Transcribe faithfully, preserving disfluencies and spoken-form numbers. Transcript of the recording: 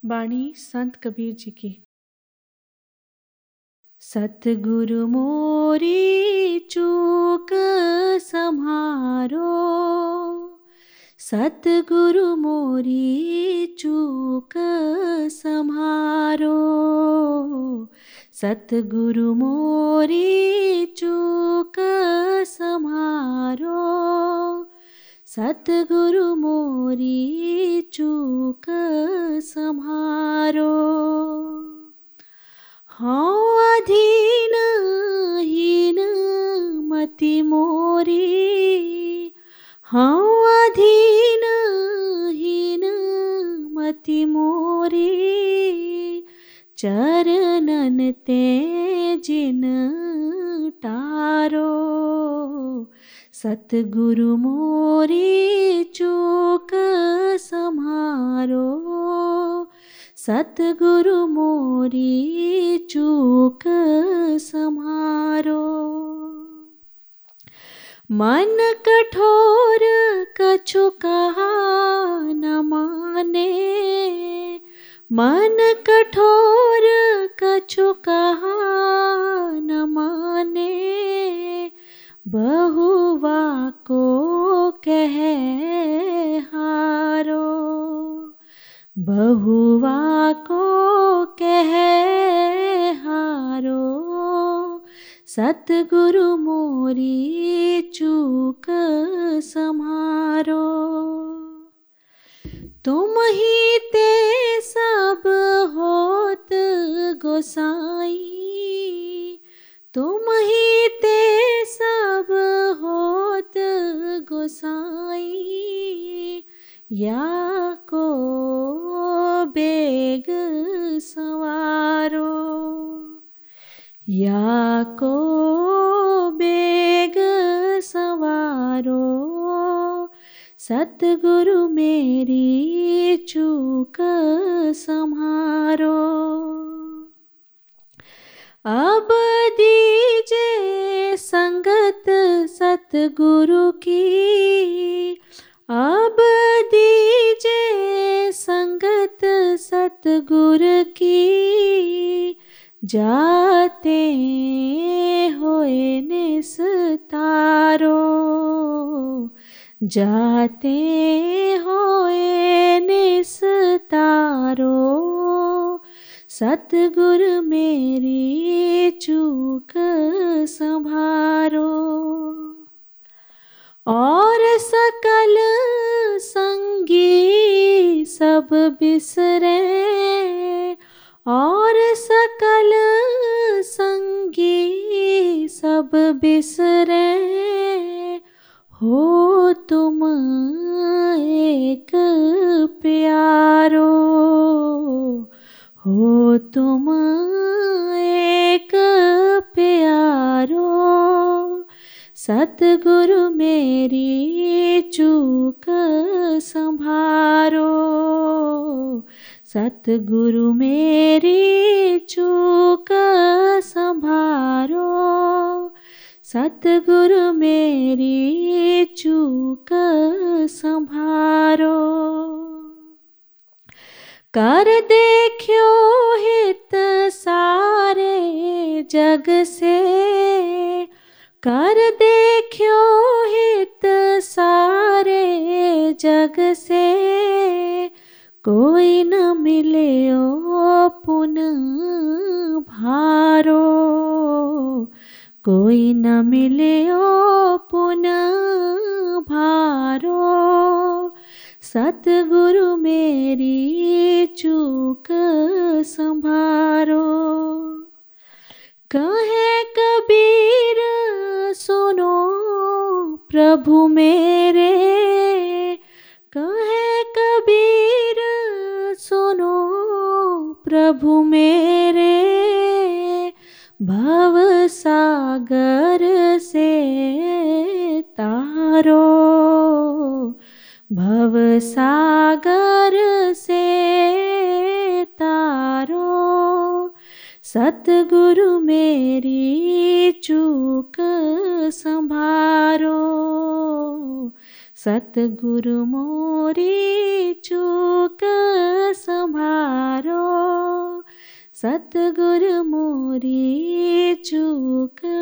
वाणी संत कबीर जी की। सतगुरु मोरी चूक सम्हारो, सतगुरु मोरी चूक सम्हारो, सतगुरु मोरी चूक सम्हारो, सतगुरु मोरी चूक सम्हारो। हाँ अधीन हीन मति मोरी, हाँ अधीन हीन मति मोरी, चरणन ते जिन टारो, सतगुरु मोरी चूक सम्हारो, सतगुरु मोरी चूक सम्हारो। मन कठोर कछु कहा न माने, मन कठोर कछु कहा न माने, बहुवा को कहे हारो, बहुवा को कहे हारो, सतगुरु मोरी चूक सम्हारो। तुम ही ते सब होत गोसाई, तुम ही ते सब होत गोसाई, या को बेग सवारो, या को बेग सवारो, सतगुरु मेरी चूक सम्हारो। अब दीजे संगत सतगुरु की, अब दीजे संगत सतगुरु की, जाते होए निस्तारो, जाते होए निस्तारो, सतगुरु मेरी चूक सम्हारो। और सकल संगी सब बिसरे, और सकल संगी सब बिसरे, हो तुम एक प्यारो, हो तुम एक प्यारो, सतगुरु मेरी चूक सम्हारो, सतगुरु मेरी चूक सम्हारो, सतगुरु मेरी चूक सम्हारो। कर देखियो हित सारे जग से, कर देखियो हित सारे जग से, कोई न मिले ओ पुन भारो, कोई न मिले ओ पुन भारो, सतगुरु मेरी चूक सम्हारो। कहे कबीर सुनो प्रभु मेरे, कहे कबीर सुनो प्रभु मेरे, भव सागर से तारो, भव सागर से तारो, सतगुरु मेरी चूक सम्हारो, सतगुरु मोरी चूक सम्हारो। सतगुरु मोरी चूक